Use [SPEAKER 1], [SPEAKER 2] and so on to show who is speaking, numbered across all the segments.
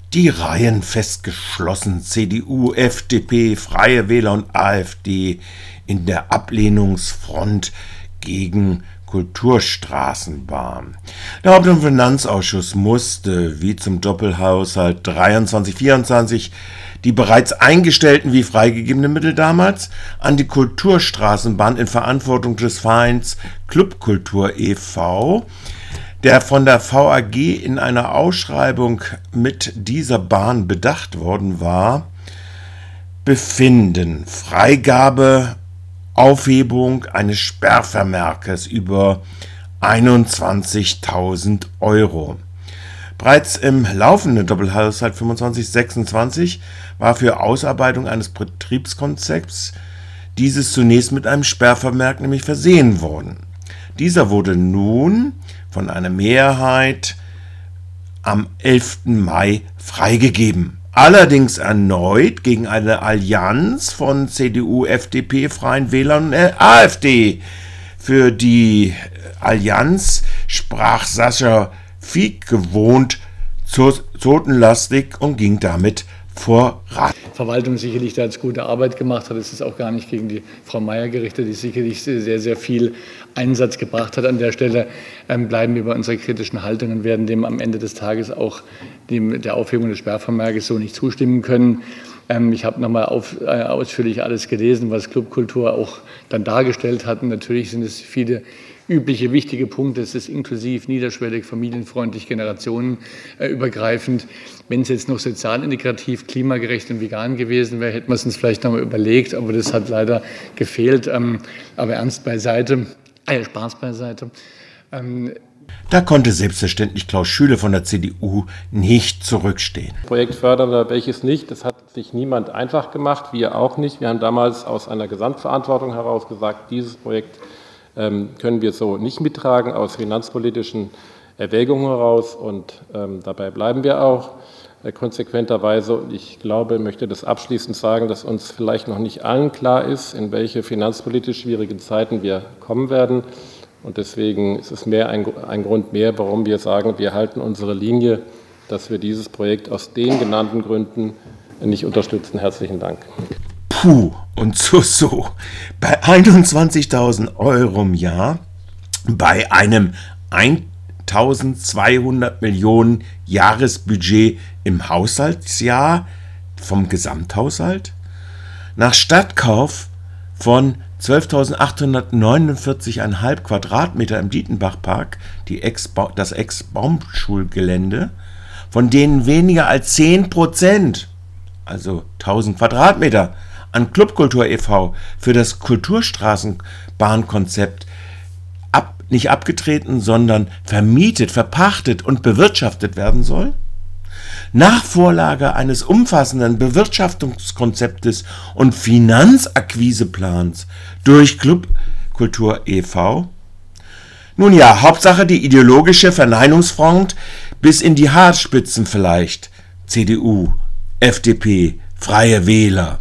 [SPEAKER 1] Die Reihen festgeschlossen, CDU, FDP, Freie Wähler und AfD in der Ablehnungsfront gegen Kulturstraßenbahn. Der Haupt- und Finanzausschuss musste, wie zum Doppelhaushalt 23/24, die bereits eingestellten wie freigegebenen Mittel damals an die Kulturstraßenbahn in Verantwortung des Vereins Clubkultur e.V., der von der VAG in einer Ausschreibung mit dieser Bahn bedacht worden war, befinden. Freigabe, Aufhebung eines Sperrvermerkes über 21.000 Euro. Bereits im laufenden Doppelhaushalt 25/26 war für Ausarbeitung eines Betriebskonzepts dieses zunächst mit einem Sperrvermerk nämlich versehen worden. Dieser wurde nun von einer Mehrheit am 11. Mai freigegeben. Allerdings erneut gegen eine Allianz von CDU, FDP, Freien Wählern und AfD. Für die Allianz sprach Sascha Fieck gewohnt zotenlastig und ging damit voran.
[SPEAKER 2] Verwaltung sicherlich da jetzt gute Arbeit gemacht hat. Es ist auch gar nicht gegen die Frau Meier gerichtet, die sicherlich sehr, sehr viel Einsatz gebracht hat. An der Stelle bleiben wir bei unserer kritischen Haltung und werden dem am Ende des Tages auch der Aufhebung des Sperrvermerkes so nicht zustimmen können. Ich habe nochmal ausführlich alles gelesen, was Clubkultur auch dann dargestellt hat. Und natürlich sind es viele übliche, wichtige Punkte. Es ist inklusiv, niederschwellig, familienfreundlich, generationenübergreifend. Wenn es jetzt noch sozial integrativ, klimagerecht und vegan gewesen wäre, hätten wir es uns vielleicht noch mal überlegt, aber das hat leider gefehlt. Aber Ernst beiseite, Spaß beiseite.
[SPEAKER 1] Da konnte selbstverständlich Klaus Schüle von der CDU nicht zurückstehen.
[SPEAKER 3] Projekt fördern oder welches nicht, das hat sich niemand einfach gemacht, wir auch nicht. Wir haben damals aus einer Gesamtverantwortung heraus gesagt, dieses Projekt können wir so nicht mittragen, aus finanzpolitischen Erwägungen heraus. Und dabei bleiben wir auch konsequenterweise. Und ich glaube, möchte das abschließend sagen, dass uns vielleicht noch nicht allen klar ist, in welche finanzpolitisch schwierigen Zeiten wir kommen werden. Und deswegen ist es mehr ein Grund mehr, warum wir sagen, wir halten unsere Linie, dass wir dieses Projekt aus den genannten Gründen nicht unterstützen. Herzlichen Dank.
[SPEAKER 1] Puh, und so. Bei 21.000 Euro im Jahr, bei einem 1.200 Millionen Jahresbudget im Haushaltsjahr vom Gesamthaushalt, nach Stadtkauf von 12.849,5 Quadratmeter im Dietenbachpark, das Ex-Baumschulgelände, von denen weniger als 10%, also 1.000 Quadratmeter, an Clubkultur e.V. für das Kulturstraßenbahnkonzept nicht abgetreten, sondern vermietet, verpachtet und bewirtschaftet werden soll? Nach Vorlage eines umfassenden Bewirtschaftungskonzeptes und Finanzakquiseplans durch Clubkultur e.V.? Nun ja, Hauptsache die ideologische Verneinungsfront bis in die Haarspitzen vielleicht. CDU, FDP, Freie Wähler.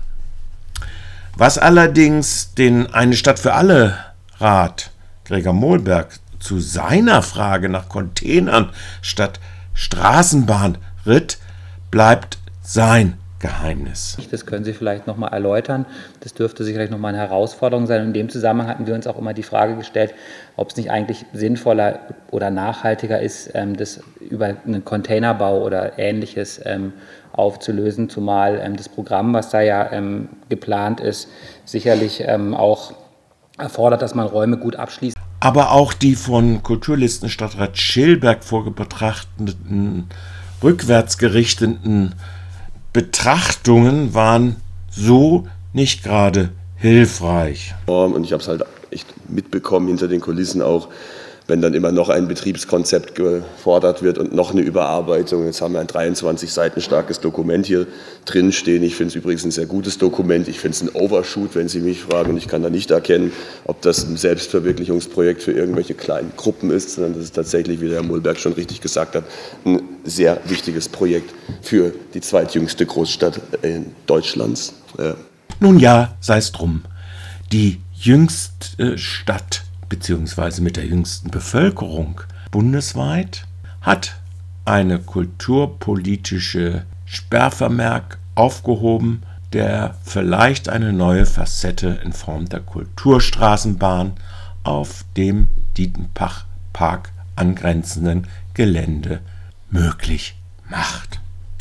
[SPEAKER 1] Was allerdings den Eine Stadt für alle Rat Gregor Mohlberg zu seiner Frage nach Containern statt Straßenbahn ritt, bleibt sein Geheimnis.
[SPEAKER 4] Das können Sie vielleicht noch mal erläutern. Das dürfte sicherlich noch mal eine Herausforderung sein. Und in dem Zusammenhang hatten wir uns auch immer die Frage gestellt, ob es nicht eigentlich sinnvoller oder nachhaltiger ist, das über einen Containerbau oder Ähnliches aufzulösen, zumal das Programm, was da ja geplant ist, sicherlich auch erfordert, dass man Räume gut abschließt.
[SPEAKER 1] Aber auch die von Kulturlistenstadtrat Schilberg vorgebetrachteten rückwärtsgerichteten Betrachtungen waren so nicht gerade hilfreich.
[SPEAKER 5] Und ich habe es halt echt mitbekommen hinter den Kulissen auch, wenn dann immer noch ein Betriebskonzept gefordert wird und noch eine Überarbeitung. Jetzt haben wir ein 23 Seiten starkes Dokument hier drin stehen. Ich finde es übrigens ein sehr gutes Dokument. Ich finde es ein Overshoot, wenn Sie mich fragen. Und ich kann da nicht erkennen, ob das ein Selbstverwirklichungsprojekt für irgendwelche kleinen Gruppen ist, sondern das ist tatsächlich, wie der Herr Mohlberg schon richtig gesagt hat, ein sehr wichtiges Projekt für die zweitjüngste Großstadt Deutschlands.
[SPEAKER 1] Nun ja, sei es drum. Die jüngste Stadt beziehungsweise mit der jüngsten Bevölkerung bundesweit, hat eine kulturpolitische Sperrvermerk aufgehoben, der vielleicht eine neue Facette in Form der Kulturstraßenbahn auf dem Dietenbach-Park angrenzenden Gelände möglich macht.